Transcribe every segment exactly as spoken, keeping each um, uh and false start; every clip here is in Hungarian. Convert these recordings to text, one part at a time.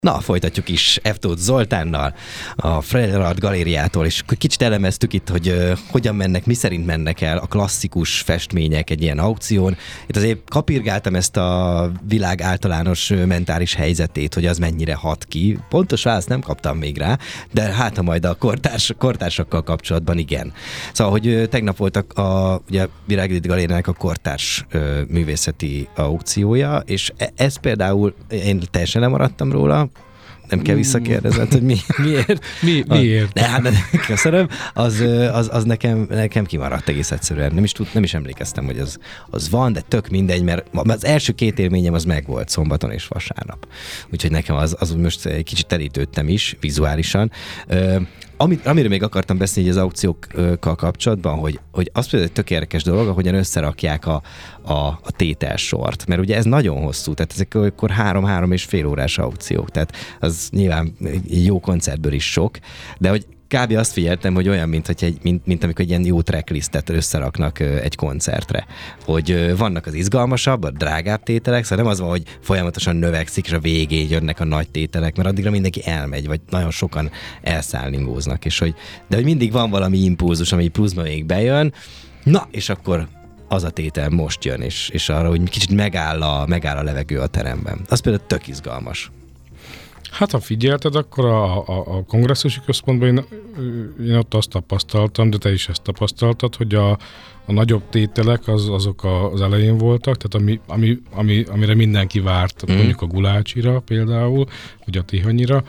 Na, folytatjuk is F. Tóth Zoltánnal, a Freyr Galériától, és kicsit elemeztük itt, hogy uh, hogyan mennek, mi szerint mennek el a klasszikus festmények egy ilyen aukción. Itt azért kapirgáltam ezt a világ általános mentális helyzetét, hogy az mennyire hat ki. Pontos választ nem kaptam még rá, de hát ha majd a kortárs, kortársakkal kapcsolatban igen. Szóval, hogy uh, tegnap voltak a ugye, Virág Galériának a kortárs uh, művészeti aukciója, és ez például, én teljesen lemaradtam róla, nem kell visszakérdezed, hogy mi, miért. Mi, miért? De hát köszönöm, az, az, az nekem, nekem kimaradt egész egyszerűen. Nem is, tud, nem is emlékeztem, hogy az, az van, de tök mindegy, mert az első két élményem az megvolt szombaton és vasárnap. Úgyhogy nekem az, az most egy kicsit terítődtem is, vizuálisan. Amit, amiről még akartam beszélni az aukciókkal kapcsolatban, hogy, hogy az például egy tök érdekes dolog, ahogyan összerakják a, a, a tételsort. Mert ugye ez nagyon hosszú, tehát ezek akkor három-három és fél órás aukciók, tehát az nyilván jó koncertből is sok, de hogy kb. Azt figyeltem, hogy olyan, mint, hogy egy, mint, mint amikor egy ilyen jó tracklistet összeraknak egy koncertre. Hogy vannak az izgalmasabb, a drágább tételek, szóval nem az van, hogy folyamatosan növekszik, és a végén jönnek a nagy tételek, mert addigra mindenki elmegy, vagy nagyon sokan elszállingóznak. És hogy, de hogy mindig van valami impulzus, ami pluszban még bejön, na, és akkor az a tétel most jön, és, és arra, hogy kicsit megáll a, megáll a levegő a teremben. Az például tök izgalmas. Hát ha figyelted, akkor a, a, a kongresszusi központban én, én ott azt tapasztaltam, de te is ezt tapasztaltad, hogy a, a nagyobb tételek az, azok az elején voltak, tehát ami, ami, ami, amire mindenki várt, mm. mondjuk a Gulácsira például, vagy a Tihanyira,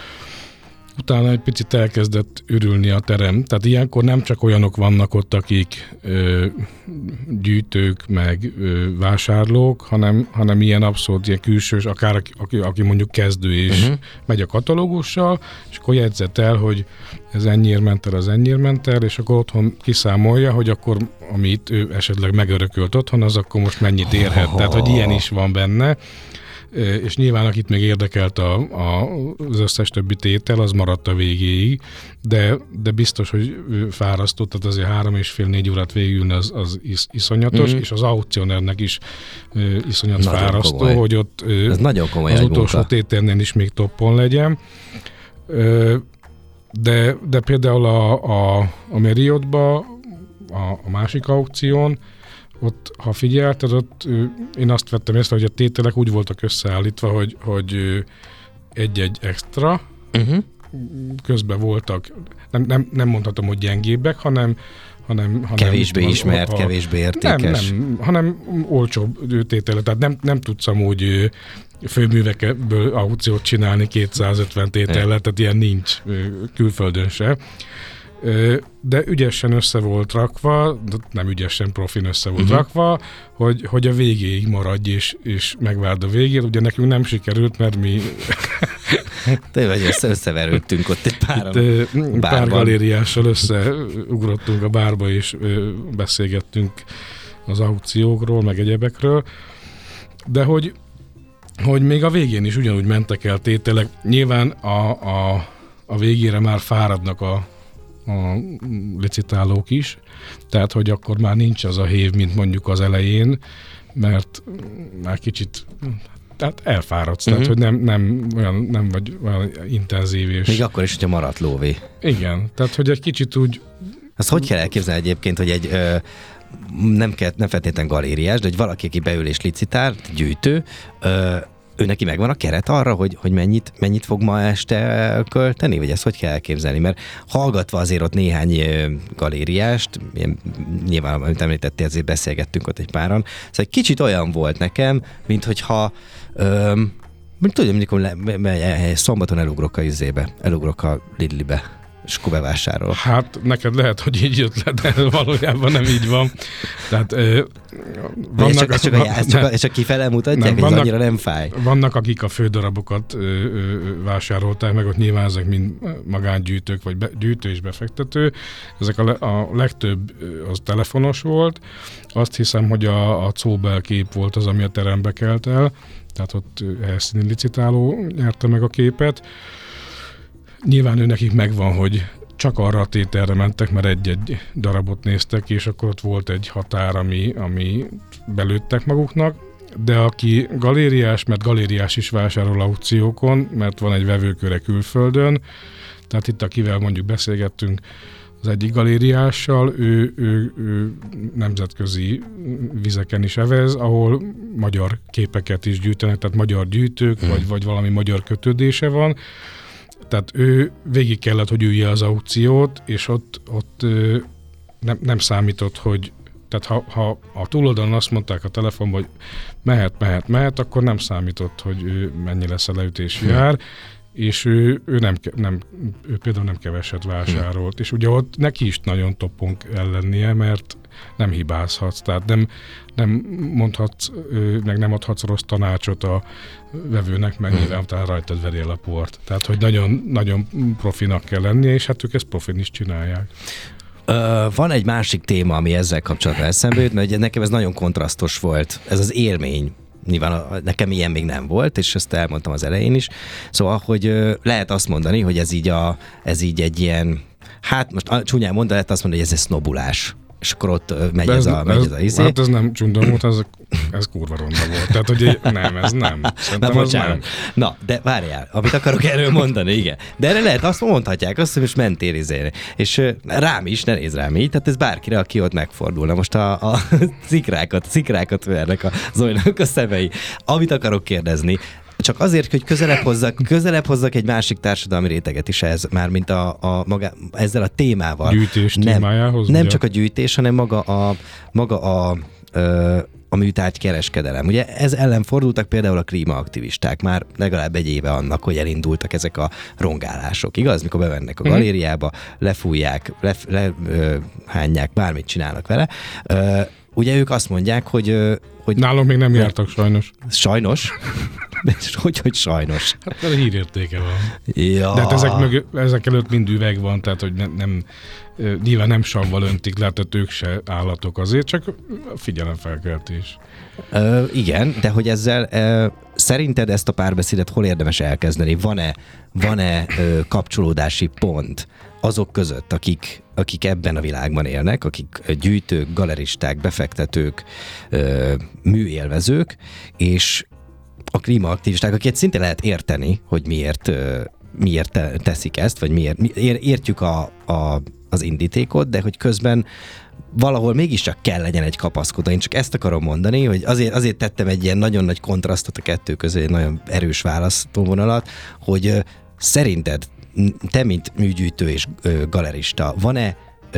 utána egy picit elkezdett ürülni a terem. Tehát ilyenkor nem csak olyanok vannak ott, akik ö, gyűjtők, meg ö, vásárlók, hanem, hanem ilyen abszolút ilyen külsős, akár aki, aki mondjuk kezdő és uh-huh. megy a katalógussal, és akkor jegyzett el, hogy ez ennyiért ment el, az ennyiért ment el, és akkor otthon kiszámolja, hogy akkor amit ő esetleg megörökölt otthon, az akkor most mennyit érhet. Oh. Tehát, hogy ilyen is van benne. És nyilván akit még érdekelt a, a, az összes többi tétel, az maradt a végéig, de, de biztos, hogy fárasztó, tehát azért három és fél, négy órát végülni az, az is, iszonyatos, mm-hmm. és az aukcionernek is uh, iszonyat nagyon fárasztó, komoly. Hogy ott uh, nagyon komoly az utolsó munka. Tételnél is még toppon legyen. Uh, de, de például a, a, a Marriottba, a, a másik aukción, ott, ha figyelted, ott én azt vettem észre, hogy a tételek úgy voltak összeállítva, hogy, hogy egy-egy extra, uh-huh. közben voltak, nem, nem, nem mondhatom, hogy gyengébbek, hanem, hanem, hanem kevésbé van, ismert, a, kevésbé értékes. Nem, nem, hanem olcsóbb tétele, tehát nem, nem tudsz amúgy főművekből aukciót csinálni kétszázötven tétellel, tehát ilyen nincs külföldön se. De ügyesen össze volt rakva, nem ügyesen, profin össze volt uh-huh. rakva, hogy, hogy a végéig maradj és, és megvárd a végét. Ugye nekünk nem sikerült, mert mi... Te vagy, össze, összeverődtünk ott egy páran. Itt, pár galériással összeugrottunk a bárba, és beszélgettünk az aukciókról, meg egyebekről. De hogy, hogy még a végén is ugyanúgy mentek el tételek. Nyilván a, a, a végére már fáradnak a a licitálók is, tehát, hogy akkor már nincs az a hév, mint mondjuk az elején, mert már kicsit, tehát elfáradsz, uh-huh. tehát, hogy nem, nem, olyan, nem vagy olyan intenzív. És... Még akkor is, hogyha maradt lóvé. Igen, tehát, hogy egy kicsit úgy... Azt hogy kell elképzelni egyébként, hogy egy ö, nem, kell, nem feltétlenül galériás, de hogy valaki, aki beül és licitál, gyűjtő, ö, ő neki megvan a keret arra, hogy, hogy mennyit, mennyit fog ma este költeni, vagy ezt hogy kell elképzelni? Mert hallgatva azért ott néhány galériást, ilyen, nyilván, amit említettél, azért beszélgettünk ott egy páran, szóval egy kicsit olyan volt nekem, mint hogyha öm, tudom, amikor szombaton elugrok a izébe, elugrok a Lidlibe, és akkor bevásárolok. Hát neked lehet, hogy így jött le, de valójában nem így van. Tehát ö, vannak, csak, ez csak, a, ez csak, a, ez csak kifele mutatják, hogy annyira nem fáj. Vannak, akik a fődarabokat ö, ö, vásárolták meg, ott nyilván ezek mind magángyűjtők, vagy be, gyűjtő és befektető. Ezek a, le, a legtöbb az telefonos volt. Azt hiszem, hogy a, a Czóbel kép volt az, ami a terembe kelt el. Tehát ott helyszíni licitáló nyerte meg a képet. Nyilván ő nekik megvan, hogy csak arra a tételre mentek, mert egy-egy darabot néztek, és akkor ott volt egy határ, ami, ami belőttek maguknak. de aki galériás, mert galériás is vásárol aukciókon, mert van egy vevőköre külföldön, tehát itt, akivel mondjuk beszélgettünk, az egyik galériással, ő, ő, ő nemzetközi vizeken is evez, ahol magyar képeket is gyűjtenek, tehát magyar gyűjtők, hmm. vagy, vagy valami magyar kötődése van. Tehát ő végig kellett, hogy ülje az aukciót, és ott, ott nem, nem számított, hogy tehát ha, ha a túloldalon azt mondták a telefonban, hogy mehet, mehet, mehet, akkor nem számított, hogy ő mennyi lesz a leütési hmm. ár, és ő, ő, nem, nem, ő például nem keveset vásárolt. Hmm. És ugye ott neki is nagyon toppon kell lennie, mert nem hibázhatsz, tehát nem, nem mondhatsz, meg nem adhatsz rossz tanácsot a vevőnek, mert nyilván utána rajtad veri el a port. Tehát, hogy nagyon, nagyon profinak kell lennie, és hát ők ezt profin is csinálják. Uh, van egy másik téma, ami ezzel kapcsolatban eszembe jut, mert nekem ez nagyon kontrasztos volt, ez az élmény. Nyilván nekem ilyen még nem volt, és ezt elmondtam az elején is. Szóval, hogy uh, lehet azt mondani, hogy ez így, a, ez így egy ilyen, hát most csúnyán mondani, lehet azt mondani, hogy ez egy sznobulás. És akkor ott megy ez, ez a, megy ez, ez a izé. Hát ez nem csundom volt, ez, ez kurva ronda volt. Tehát, hogy nem, ez nem. Na, bocsánat. Na, de várjál, amit akarok erről mondani, igen. De erre lehet, azt mondhatják, azt, hogy most mentél izélni. És rám is, ne nézz rám így, tehát ez bárkire, aki ott megfordulna. Most a, a szikrákat, szikrákat vernek a Zolinak a szemei. Amit akarok kérdezni, csak azért, hogy közelebb hozzak, közelebb hozzak egy másik társadalmi réteget is ez, mármint a, a maga, ezzel a témával. Gyűjtés nem, témájához? Nem ugye? Csak a gyűjtés, hanem maga a, maga a, a, a műtárgy kereskedelem. Ugye ez ellen fordultak például a klímaaktivisták már legalább egy éve annak, hogy elindultak ezek a rongálások, igaz? Mikor bevennek a galériába, lefújják, lehányják, le, bármit csinálnak vele. Ugye ők azt mondják, hogy... hogy nálunk még nem jártak sajnos. Sajnos? De hogy, hogy sajnos? Hát mert a hírértéke van. Ja. De hát ezek, mög, ezek előtt mind üveg van, tehát hogy nem, nem nyilván nem savval öntik, lehet, ők se állatok azért, csak figyelemfelkeltés. Ö, igen, de hogy ezzel ö, szerinted ezt a párbeszédet hol érdemes elkezdeni? Van-e, van-e ö, kapcsolódási pont azok között, akik, akik ebben a világban élnek, akik gyűjtők, galeristák, befektetők, ö, műélvezők, és a klímaaktivisták, akiket szinte lehet érteni, hogy miért, miért teszik ezt, vagy miért értjük a, a, az indítékot, de hogy közben valahol mégiscsak kell legyen egy kapaszkodó. Én csak ezt akarom mondani, hogy azért, azért tettem egy ilyen nagyon nagy kontrasztot a kettő közé, egy nagyon erős választóvonalat, hogy szerinted te, mint műgyűjtő és galerista, van-e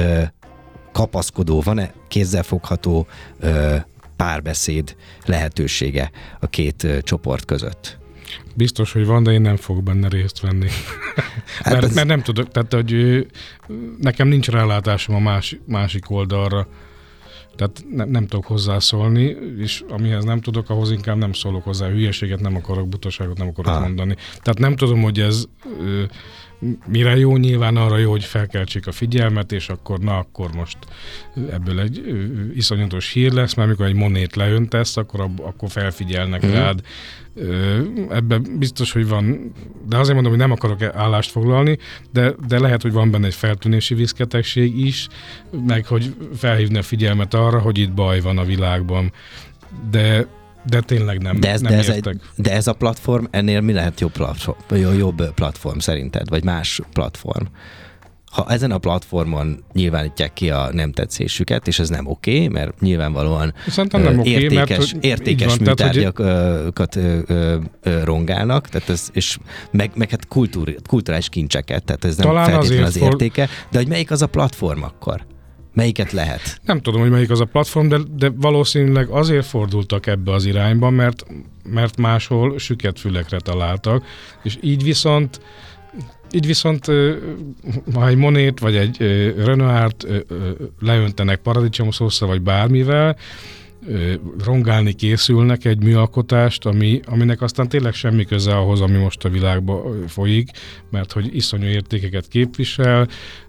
kapaszkodó, van-e kézzelfogható párbeszéd lehetősége a két uh, csoport között? Biztos, hogy van, de én nem fogok benne részt venni. Hát mert, ez... mert nem tudok, tehát hogy nekem nincs rálátásom a más, másik oldalra. Tehát ne, nem tudok hozzászólni, és amihez nem tudok, ahhoz inkább nem szólok hozzá. Hülyeséget nem akarok, butaságot nem akarok ah. mondani. Tehát nem tudom, hogy ez ö, mire jó, nyilván arra jó, hogy felkeltsék a figyelmet, és akkor na, akkor most ebből egy ö, iszonyatos hír lesz, mert amikor egy monét leöntesz, akkor, ab, akkor felfigyelnek mm. rád. Ö, ebben biztos, hogy van, de azért mondom, hogy nem akarok állást foglalni, de, de lehet, hogy van benne egy feltűnési viszketegség is, meg hogy felhívni a figyelmet arra, hogy itt baj van a világban. De De tényleg nem, de ez, nem de ez értek. Egy, de ez a platform, ennél mi lehet jobb platform, jobb platform szerinted, vagy más platform? Ha ezen a platformon nyilvánítják ki a nem tetszésüket, és ez nem oké, okay, mert nyilvánvalóan nem oké, értékes, mert, értékes van, műtárgyakat hogy... rongálnak, tehát ez, és meg, meg hát kultúr, kulturális kincseket, tehát ez nem feltétlenül az értéke, for... de hogy melyik az a platform akkor? Melyiket lehet? Nem tudom, hogy melyik az a platform, de, de valószínűleg azért fordultak ebbe az irányba, mert, mert máshol süket fülekre találtak, és így viszont így viszont ha egy Monét vagy egy Renoirt leöntenek paradicsomszósszal vagy bármivel, rongálni készülnek egy műalkotást, ami, aminek aztán tényleg semmi köze ahhoz, ami most a világban folyik, mert hogy iszonyú értékeket képvisel,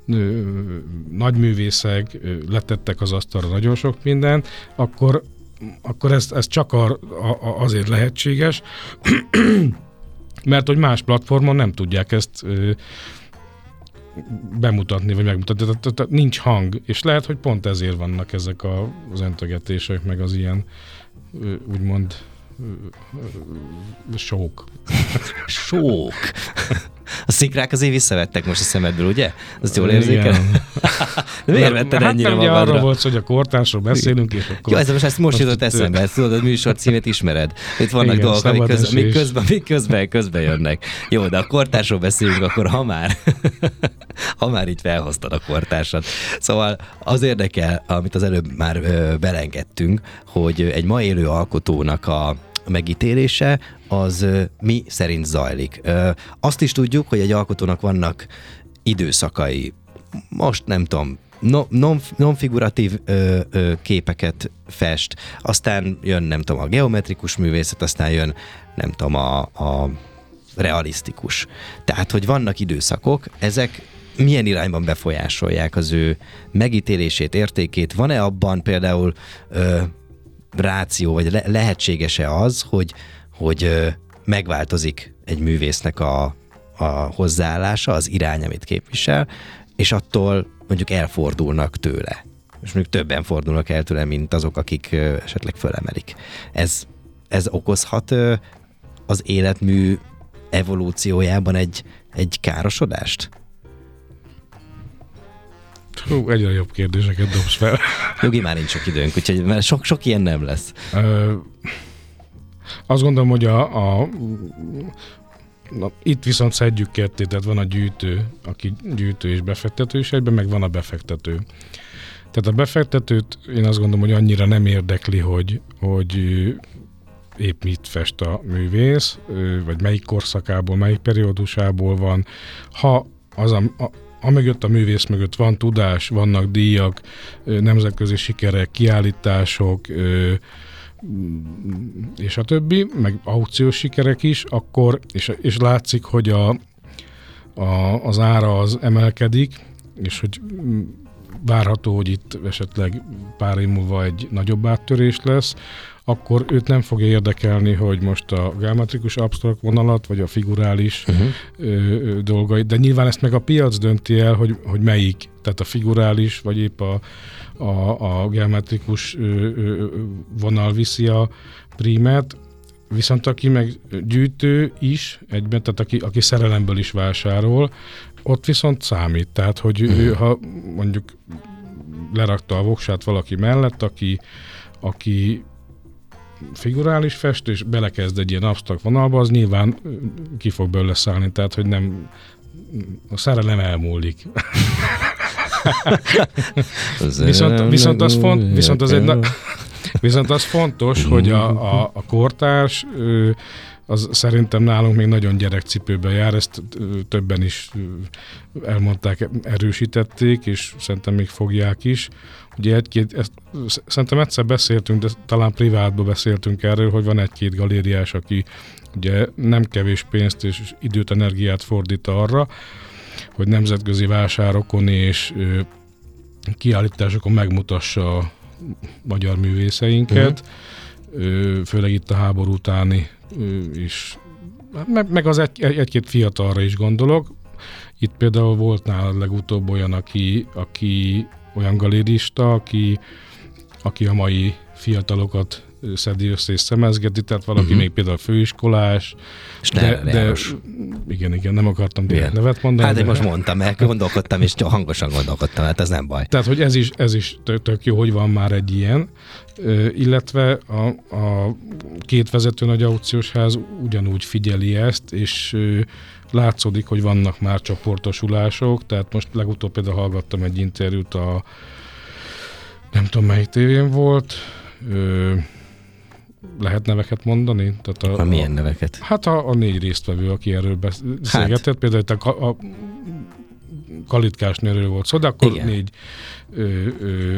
nagy művészek, letettek az asztalra nagyon sok mindent, akkor, akkor ez, ez csak a, a, azért lehetséges, mert hogy más platformon nem tudják ezt bemutatni, vagy megmutatni. Tehát, tehát nincs hang, és lehet, hogy pont ezért vannak ezek a, az öntögetések, meg az ilyen úgymond sók. Sók. A szikrák azért visszavettek most a szemedből, ugye? Azt jól érzékel? De miért vetted ennyire hát magadra? Hát arra volt, hogy a kortársról beszélünk, és akkor... Jó, ez most ezt most jutott eszembe, ezt tudod, a műsor címét ismered. Itt vannak igen, dolgok, amik köz, amik közben, amik közben, közben jönnek. Jó, de a kortársról beszélünk, akkor ha már, ha már így felhoztad a kortársat. Szóval az érdekel, amit az előbb már ö, belengedtünk, hogy egy ma élő alkotónak a megítélése, az ö, mi szerint zajlik. Ö, azt is tudjuk, hogy egy alkotónak vannak időszakai. Most nem tudom, no, non, non-figuratív ö, ö, képeket fest, aztán jön, nem tudom, a geometrikus művészet, aztán jön, nem tudom, a, a realisztikus. Tehát, hogy vannak időszakok, ezek milyen irányban befolyásolják az ő megítélését, értékét? Van-e abban például ö, ráció, vagy le- lehetséges-e az, hogy, hogy ö, megváltozik egy művésznek a, a hozzáállása, az irány, amit képvisel, és attól mondjuk elfordulnak tőle. És mondjuk többen fordulnak el tőle, mint azok, akik ö, esetleg fölemelik. Ez, ez okozhat ö, az életmű evolúciójában egy, egy károsodást? Hú, egyre jobb kérdéseket dobsz fel. Jogi, már nincs sok időnk, úgyhogy mert sok, sok ilyen nem lesz. Ö, azt gondolom, hogy a, a na, itt viszont szedjük ketté, tehát van a gyűjtő, aki gyűjtő és befektető, és egyben meg van a befektető. Tehát a befektetőt én azt gondolom, hogy annyira nem érdekli, hogy, hogy épp mit fest a művész, vagy melyik korszakából, melyik periódusából van. Ha az a, a amögött a művész mögött van tudás, vannak díjak, nemzetközi sikerek, kiállítások, és a többi, meg aukciós sikerek is, akkor, és, és látszik, hogy a, a, az ára az emelkedik, és hogy várható, hogy itt esetleg pár év múlva egy nagyobb áttörés lesz, akkor őt nem fogja érdekelni, hogy most a geometrikus absztrakt vonalat, vagy a figurális uh-huh. ö, ö, dolgai, de nyilván ezt meg a piac dönti el, hogy, hogy melyik, tehát a figurális, vagy épp a, a, a geometrikus ö, ö, vonal viszi a prímet, viszont aki meg gyűjtő is egyben, tehát aki, aki szerelemből is vásárol, ott viszont számít, tehát hogy uh-huh. ő, ha mondjuk lerakta a voksát valaki mellett, aki, aki figurális fest, és belekezd egy ilyen absztrakt vonalba, az nyilván ki fog belőle szállni, tehát hogy nem, a szerelem elmúlik. viszont, viszont, az font, viszont, az egy, viszont az fontos, hogy a, a, a kortárs az szerintem nálunk még nagyon gyerekcipőben jár, ezt többen is elmondták, erősítették, és szerintem még fogják is. Ugye egy-két, ezt, szerintem egyszer beszéltünk, de talán privátban beszéltünk erről, hogy van egy-két galériás, aki ugye nem kevés pénzt és időt, energiát fordít arra, hogy nemzetközi vásárokon és ö, kiállításokon megmutassa a magyar művészeinket, uh-huh. ö, főleg itt a háború utáni ö, is. Meg, meg az egy, egy-két fiatalra is gondolok. Itt például volt nála legutóbb olyan, aki, aki olyan galérista, aki, aki a mai fiatalokat szedi össze és szemezgeti, tehát valaki uh-huh. még például főiskolás. De, de igen, igen, nem akartam direkt nevet mondani. Hát én de... most mondtam, mert gondolkodtam, és hangosan gondolkodtam, hát ez nem baj. Tehát, hogy ez is, ez is tök, tök jó, hogy van már egy ilyen, illetve a, a két vezető nagy aukciós ház ugyanúgy figyeli ezt, és látszódik, hogy vannak már csoportosulások, tehát most legutóbb például hallgattam egy interjút a nem tudom melyik tévén volt, ö, lehet neveket mondani? Tehát a, a milyen neveket? Hát a, a négy résztvevő, aki erről beszélgetett, hát. Például a, a Kalitkás nőről volt szó, de akkor igen. négy ö, ö,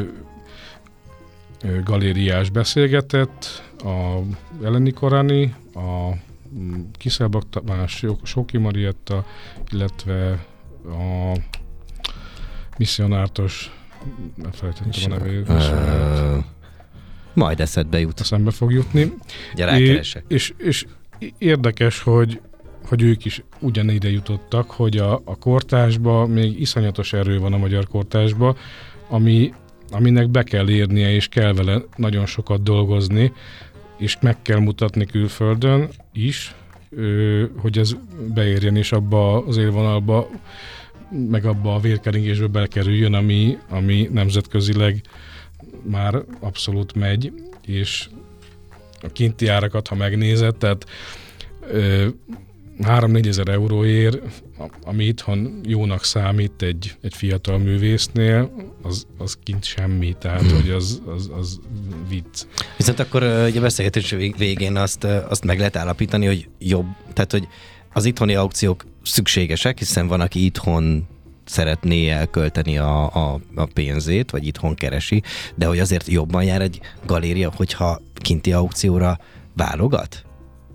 ö, galériás beszélgetett, a Eleni Korani, a Kiszelbak Tamás, Soki Marietta, illetve a misszionártos, nem felejtettem a nevét. Uh, majd eszedbe jut. Eszembe fog jutni. Gyere, és, és, és érdekes, hogy, hogy ők is ugyanide jutottak, hogy a, a kortársba még iszonyatos erő van a magyar kortársba, ami, aminek be kell érnie, és kell vele nagyon sokat dolgozni, és meg kell mutatni külföldön is, hogy ez beérjen és abba az élvonalba, meg abba a vérkeringésbe belekerüljön, ami, ami nemzetközileg már abszolút megy, és a kinti árakat, ha megnézed, tehát három-négyezer euróért, ami itthon jónak számít egy, egy fiatal művésznél, az, az kint semmi, tehát hmm. hogy az, az, az vicc. Viszont akkor ugye a beszélgetés végén azt, azt meg lehet állapítani, hogy jobb, tehát hogy az itthoni aukciók szükségesek, hiszen van, aki itthon szeretné elkölteni a, a, a pénzét, vagy itthon keresi, de hogy azért jobban jár egy galéria, hogyha kinti aukcióra válogat?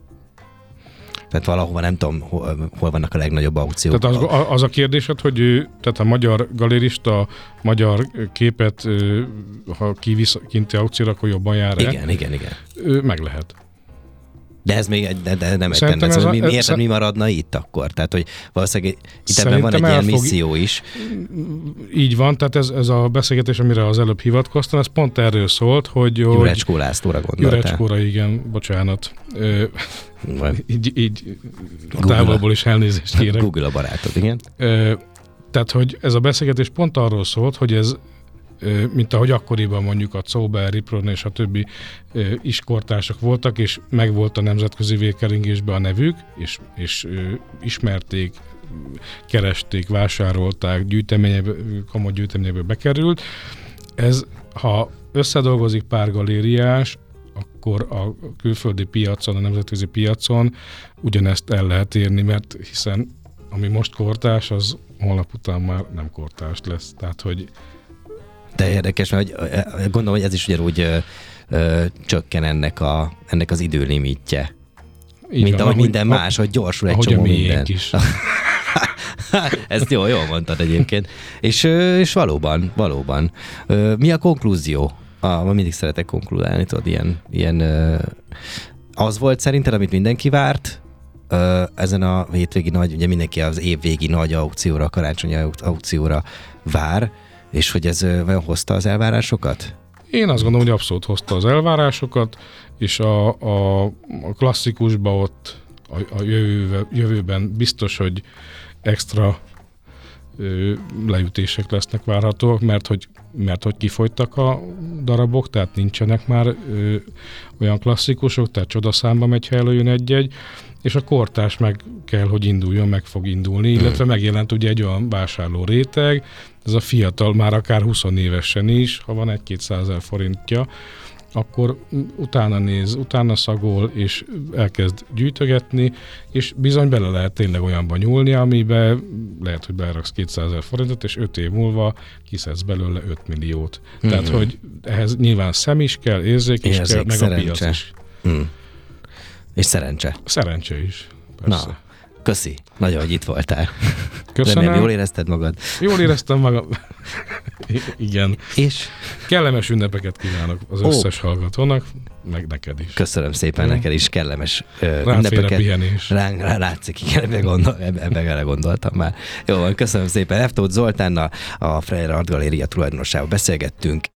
Tehát valahova nem tudom, hol, hol vannak a legnagyobb aukciók. Tehát az, az a kérdésed, hogy ő, tehát a magyar galerista magyar képet, ha kivisz kinti aukcióra, akkor jobban jár el? Igen, igen, igen. Ő meg lehet. De ez még de, de nem egy tendenc, hogy mi, miért ez, mi maradna itt akkor? Tehát, hogy valószínűleg itt ebben van egy ilyen fog, misszió is. Így van, tehát ez, ez a beszélgetés, amire az előbb hivatkoztam, ez pont erről szólt, hogy... Jurecskó Lászlóra gondoltál. Jurecskóra, igen, bocsánat. Ö, így így a távolból is elnézést kérek. Google a barátod, igen. Ö, tehát, hogy ez a beszélgetés pont arról szólt, hogy ez mint ahogy akkoriban mondjuk a Zauber, Ripron és a többi is kortársak voltak, és megvolt a nemzetközi vérkeringésben a nevük, és, és ismerték, keresték, vásárolták, gyűjteményebe, komoly gyűjteményebe bekerült. Ez, ha összedolgozik pár galériás, akkor a külföldi piacon, a nemzetközi piacon ugyanezt el lehet érni, mert hiszen ami most kortárs, az holnap után már nem kortárs lesz. Tehát, hogy de érdekes, mert gondolom, hogy ez is ugyanúgy ö, ö, csökken ennek, a, ennek az időlimitje. Így mint van, ahogy minden ahogy, más, hogy gyorsul egy csomó minden. Is. Ezt jó, jól mondtad egyébként. És, és valóban, valóban. Mi a konklúzió? Ah, mindig szeretek konkludálni, tudod, ilyen, ilyen az volt szerinted, amit mindenki várt, ezen a hétvégi nagy, ugye mindenki az évvégi nagy aukcióra, a karácsonyi aukcióra vár, és hogy ez vajon hozta az elvárásokat? Én azt gondolom, hogy abszolút hozta az elvárásokat, és a, a, a klasszikusban ott a, a jövő, jövőben biztos, hogy extra ö, leütések lesznek várhatóak, mert hogy, mert hogy kifogytak a darabok, tehát nincsenek már ö, olyan klasszikusok, tehát csodaszámba megy, ha előjön egy-egy, és a kortárs meg kell, hogy induljon, meg fog indulni, illetve megjelent ugye egy olyan vásárló réteg, ez a fiatal, már akár húsz évesen is, ha van egy-kétszázezer forintja, akkor utána néz, utána szagol, és elkezd gyűjtögetni, és bizony bele lehet tényleg olyanba nyúlni, amiben lehet, hogy beraksz kétszázezer forintot, és öt év múlva kiszedsz belőle öt milliót. Mm-hmm. Tehát, hogy ehhez nyilván szem is kell, érzék is Érzék, kell, meg szerencse. A piac is. Mm. És szerencse. Szerencse is, persze. Na, köszi. Nagyon, hogy itt voltál. Köszönöm. Remélem, jól érezted magad? Jól éreztem magam. Igen. És? Kellemes ünnepeket kívánok az összes oh. hallgatónak, meg neked is. Köszönöm szépen mm. neked is, kellemes uh, ünnepeket. Pihenés. Ránk rá látszik, ebben gondol, ebbe gondoltam már. Jó van, köszönöm szépen. F. Tóth Zoltánnal, a Freire Art Galéria tulajdonosával beszélgettünk.